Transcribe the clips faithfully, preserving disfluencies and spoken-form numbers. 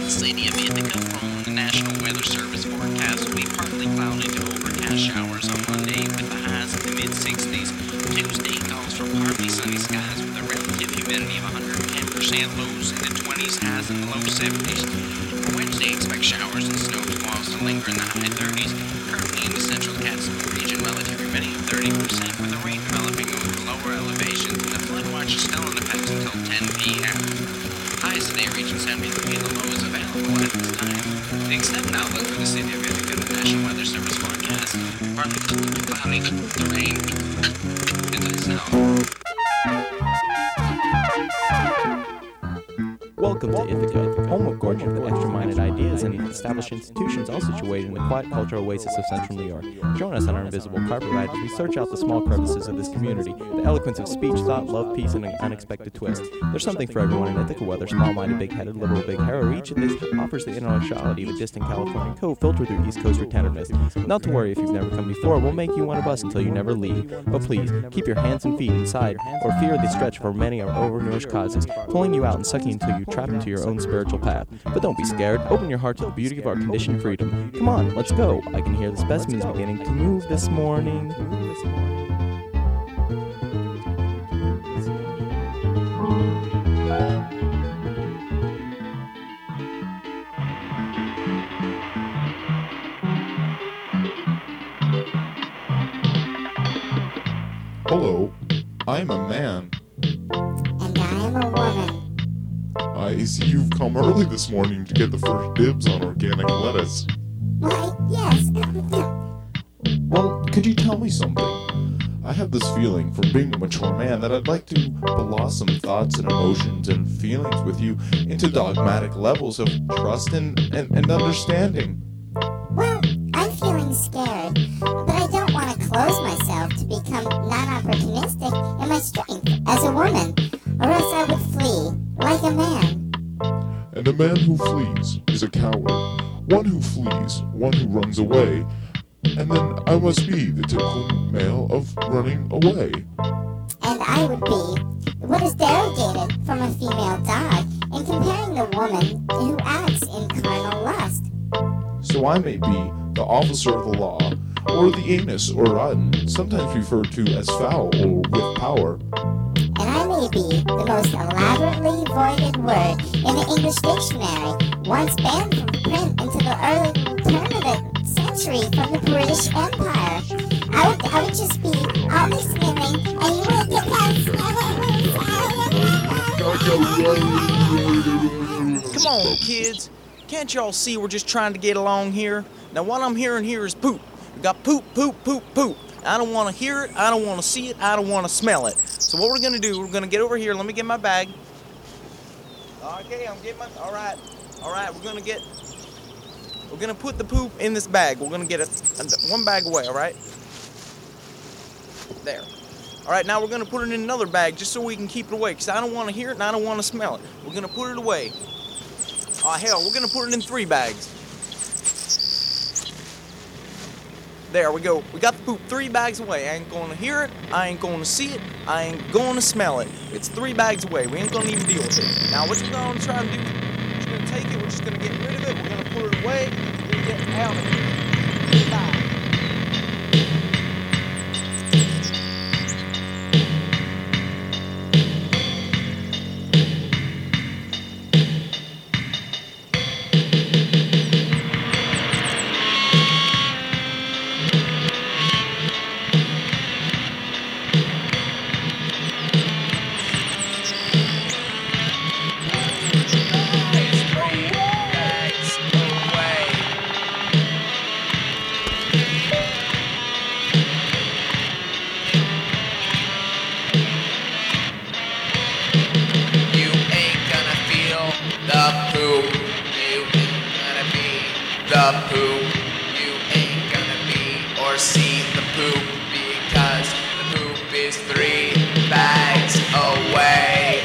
City of Ithaca from the National Weather Service forecast will be partly cloudy to overcast showers on Monday with the highs in the mid sixties. Tuesday calls for partly sunny skies with a relative humidity of one hundred ten percent, lows in the twenties, highs in the low seventies. For Wednesday, expect showers and snow squalls to linger in the high thirties. Currently in the central Catskill region, relative humidity of thirty percent with a rain developing over the lower elevations, and the flood watch is still in effect until ten p.m. Highs today reaching seventy-three, and the low is available at this time. The extended outlook for the city of Ithaca, the National Weather Service forecast, partly cloudy, the rain, and the snow. Welcome to Ithaca, home of gorgeous but extra-minded ideas and established institutions all situated in the quiet cultural oasis of central New York. Join us on our invisible carpet ride as we search out the small crevices of this community, the eloquence of speech, thought, love, peace, and an unexpected twist. There's something for everyone in Ithaca, whether small-minded, big-headed, liberal, big-hair, or each of these offers the intellectuality of a distant California cove filtered through East Coast retentiveness. Not to worry if you've never come before, we'll make you one of us until you never leave. But please, keep your hands and feet inside, or fear the stretch for many of our overnourished causes, pulling you out and sucking until you trap into your own spiritual path. But don't be scared. Open your heart to the beauty of our conditioned freedom. Come on, let's go. I can hear the specimens beginning to move this morning. Hello, I'm a man. And I am a woman. I see you've come early this morning to get the first dibs on organic lettuce. Why, yes. Well, could you tell me something? I have this feeling from being a mature man that I'd like to blossom thoughts and emotions and feelings with you into dogmatic levels of trust and, and, and understanding. Well, I'm feeling scared, but I don't want to close myself to become non-opportunistic in my strength as a woman, or else I would flee like a man. And a man who flees is a coward. One who flees, one who runs away. And then I must be the typical male of running away. And I would be what is derogated from a female dog in comparing the woman who acts in carnal lust. So I may be the officer of the law, or the anus or rotten, sometimes referred to as foul or with power. And I may be the most elaborately voided word in the English dictionary, once banned from print into the early turn of the century from the British Empire. I would, I would just be all this swimming, and you would get that. Come on, kids. Can't y'all see we're just trying to get along here? Now, what I'm hearing here is poop. We got poop, poop, poop, poop. I don't want to hear it. I don't want to see it. I don't want to smell it. So what we're going to do, we're going to get over here. Let me get my bag. Okay, I'm getting my... All right. All right, we're going to get... We're going to put the poop in this bag. We're going to get it one bag away, all right? There. All right, now we're going to put it in another bag just so we can keep it away, because I don't want to hear it and I don't want to smell it. We're going to put it away. Oh, hell, we're going to put it in three bags. There we go. We got the poop three bags away. I ain't going to hear it. I ain't going to see it. I ain't going to smell it. It's three bags away. We ain't going to even deal with it. Now, what we're going to try and do, we're just going to take it. We're just going to get rid of it. We're going to put it away. We're going to get out of here. Bye. the poop. You ain't gonna be or see the poop, because the poop is three bags away.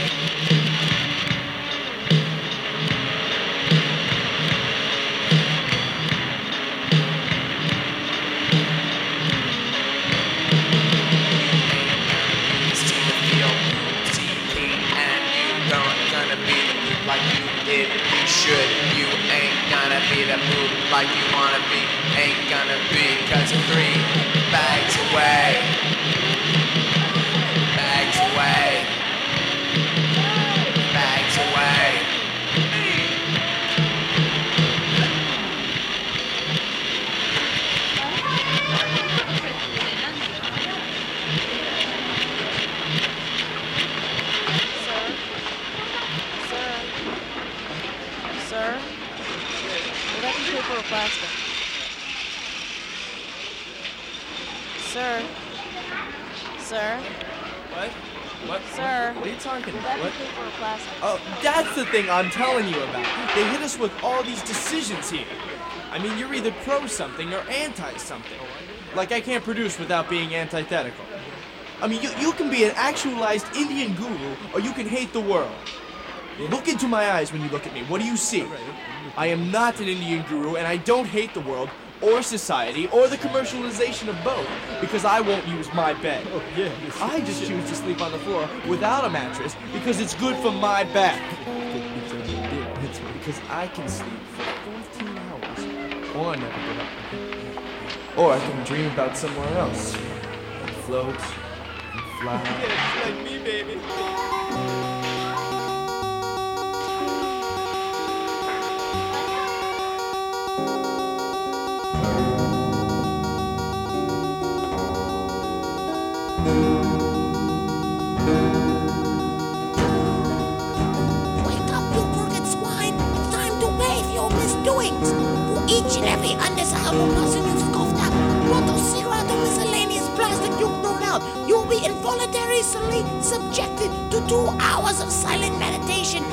See the field, see Pete, and you don't gonna be the poop like you did. You should, you be the poop like you wanna be. Ain't gonna be, cause you're three bags away. Bags away. Bags away. Sir? Would that be paper or plastic? Sir? Sir? What? What? Sir? What are you talking Would about? that What? be paper or plastic? Oh, that's the thing I'm telling you about. They hit us with all these decisions here. I mean, you're either pro something or anti something. Like, I can't produce without being antithetical. I mean, you, you can be an actualized Indian guru, or you can hate the world. Look into my eyes when you look at me. What do you see? I am not an Indian guru, and I don't hate the world, or society, or the commercialization of both, because I won't use my bed. Oh, yeah. I just choose to sleep on the floor without a mattress because it's good for my back. Because I can sleep for fourteen hours, or never get up. Or I can dream about somewhere else, and float, and fly. Yeah, like me, baby. Wake up, you crooked swine! It's time to pay for your misdoings! For each and every undesirable person you've scoffed at, what those cigarette or miscellaneous plastic you've thrown out, you'll be involuntarily subjected to two hours of silent meditation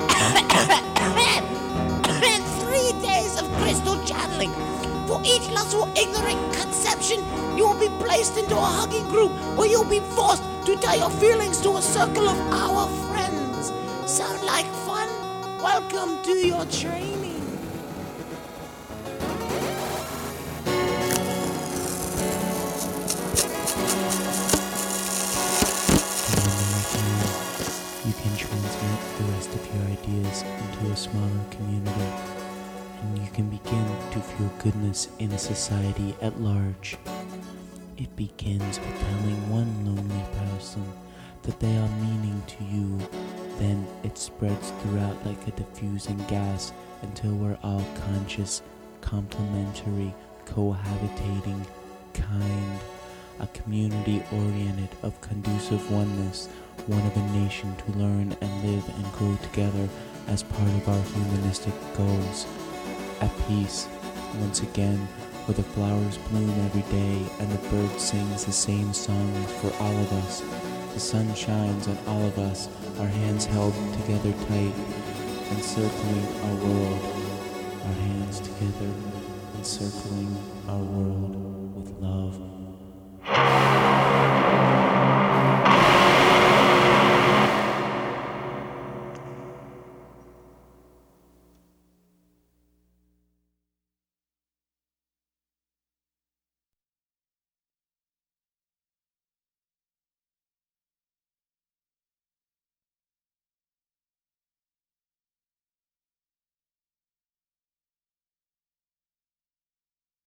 and three days of crystal channeling. For each lustful, ignorant conception, you will be placed into a hugging group where you'll be forced to tell your feelings to a circle of our friends. Sound like fun? Welcome to your training. You can transmit the rest of your ideas into a smaller community, and you can begin to feel goodness in a society at large. It begins with telling one lonely person that they are meaning to you. Then it spreads throughout like a diffusing gas until we're all conscious, complementary, cohabitating, kind. A community oriented of conducive oneness, one of a nation to learn and live and grow together as part of our humanistic goals. At peace, once again, where the flowers bloom every day and the bird sings the same songs for all of us. The sun shines on all of us, our hands held together tight, encircling our world. Our hands together, encircling our world.